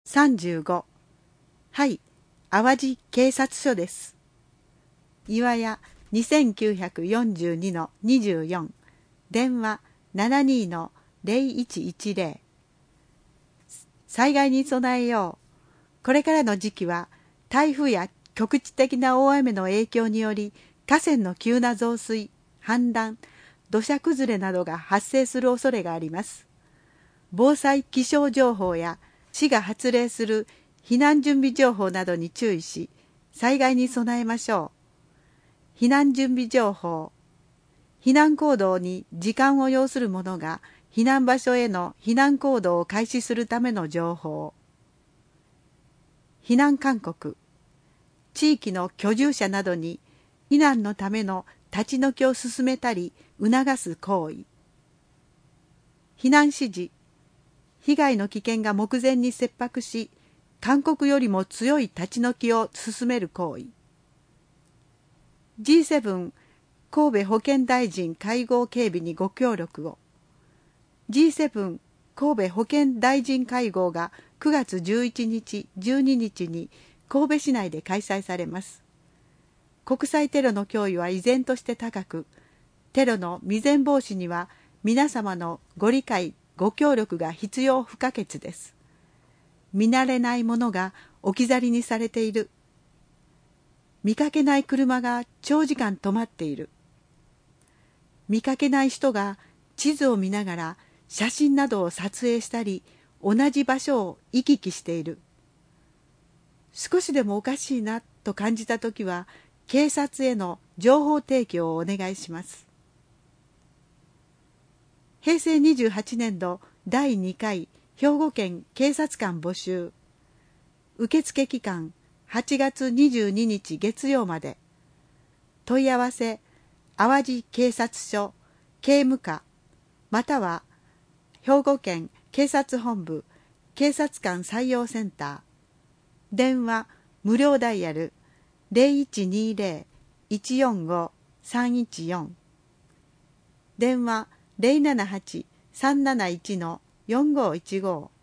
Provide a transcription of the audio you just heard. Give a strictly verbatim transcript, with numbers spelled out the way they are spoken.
さんじゅうご。はい、淡路警察署です。岩屋にせんきゅうひゃくよんじゅうにのにじゅうよん、電話 ななに のゼロいちいちゼロ。災害に備えよう。これからの時期は台風や局地的な大雨の影響により河川の急な増水、氾濫、土砂崩れなどが発生する恐れがあります。防災気象情報や市が発令する避難準備情報などに注意し、災害に備えましょう。避難準備情報。避難行動に時間を要する者が避難場所への避難行動を開始するための情報。避難勧告。地域の居住者などに避難のための立ち退きを進めたり促す行為。避難指示。被害の危険が目前に切迫し、勧告よりも強い立ち退きを進める行為。ジーセブン 神戸保健大臣会合警備にご協力を。ジーセブン 神戸保健大臣会合がくがつじゅういちにち、じゅうににちに神戸市内で開催されます。国際テロの脅威は依然として高く、テロの未然防止には皆様のご理解、ご協力が必要不可欠です。見慣れないものが置き去りにされている。見かけない車が長時間止まっている。見かけない人が地図を見ながら写真などを撮影したり、同じ場所を行き来している。少しでもおかしいなと感じたときは、警察への情報提供をお願いします。へいせいにじゅうはちねんどだいにかい兵庫県警察官募集。受付期間はちがつにじゅうににち月曜まで。問い合わせ淡路警察署警務課または兵庫県警察本部警察官採用センター。電話無料ダイヤル ゼロいちにゼロ いちよんご さんいちよん。電話ゼロななはち さんなないち のよんごいちご。